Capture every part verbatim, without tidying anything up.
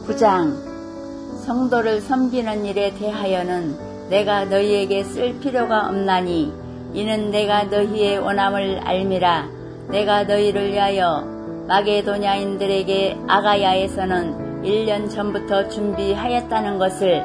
구 장. 성도를 섬기는 일에 대하여는 내가 너희에게 쓸 필요가 없나니 이는 내가 너희의 원함을 알미라. 내가 너희를 위하여 마게도냐인들에게 아가야에서는 일 년 전부터 준비하였다는 것을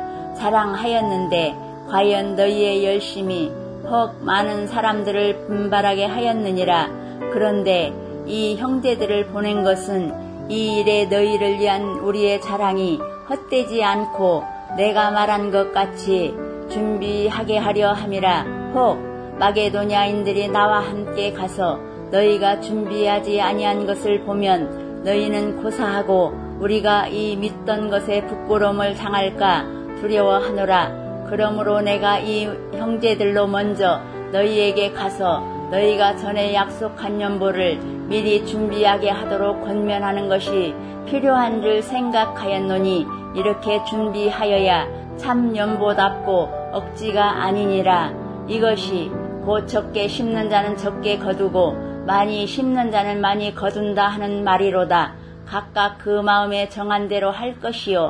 자랑하였는데 과연 너희의 열심이 혹 많은 사람들을 분발하게 하였느니라. 그런데 이 형제들을 보낸 것은 이 일에 너희를 위한 우리의 자랑이 헛되지 않고 내가 말한 것 같이 준비하게 하려 함이라. 혹 마게도냐인들이 나와 함께 가서 너희가 준비하지 아니한 것을 보면 너희는 고사하고 우리가 이 믿던 것에 부끄러움을 당할까 두려워하노라. 그러므로 내가 이 형제들로 먼저 너희에게 가서 너희가 전에 약속한 연보를 미리 준비하게 하도록 권면하는 것이 필요한 줄 생각하였노니 이렇게 준비하여야 참 연보답고 억지가 아니니라. 이것이 곧 적게 심는 자는 적게 거두고 많이 심는 자는 많이 거둔다 하는 말이로다. 각각 그 마음에 정한 대로 할 것이요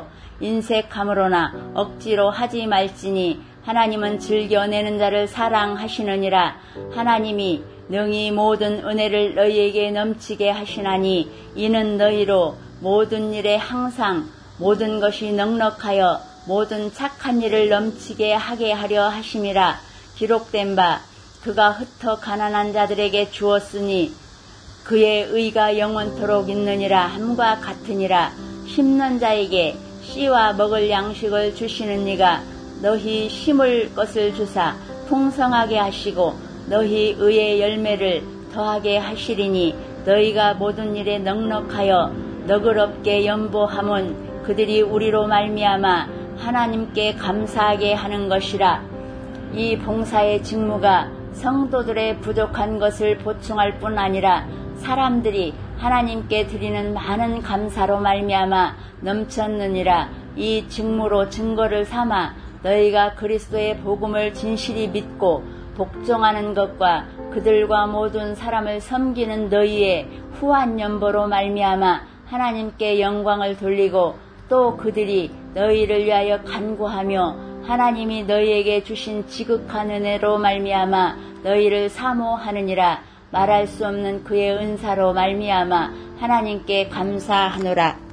인색함으로나 억지로 하지 말지니 하나님은 즐겨내는 자를 사랑하시느니라. 하나님이 능히 모든 은혜를 너희에게 넘치게 하시나니 이는 너희로 모든 일에 항상 모든 것이 넉넉하여 모든 착한 일을 넘치게 하게 하려 하심이라. 기록된 바 그가 흩어 가난한 자들에게 주었으니 그의 의가 영원토록 있느니라 함과 같으니라. 심는 자에게 씨와 먹을 양식을 주시는 이가 너희 심을 것을 주사 풍성하게 하시고 너희 의의 열매를 더하게 하시리니 너희가 모든 일에 넉넉하여 너그럽게 연보함은 그들이 우리로 말미암아 하나님께 감사하게 하는 것이라. 이 봉사의 직무가 성도들의 부족한 것을 보충할 뿐 아니라 사람들이 하나님께 드리는 많은 감사로 말미암아 넘쳤느니라. 이 직무로 증거를 삼아 너희가 그리스도의 복음을 진실이 믿고 복종하는 것과 그들과 모든 사람을 섬기는 너희의 후한 연보로 말미암아 하나님께 영광을 돌리고 또 그들이 너희를 위하여 간구하며 하나님이 너희에게 주신 지극한 은혜로 말미암아 너희를 사모하느니라. 말할 수 없는 그의 은사로 말미암아 하나님께 감사하노라.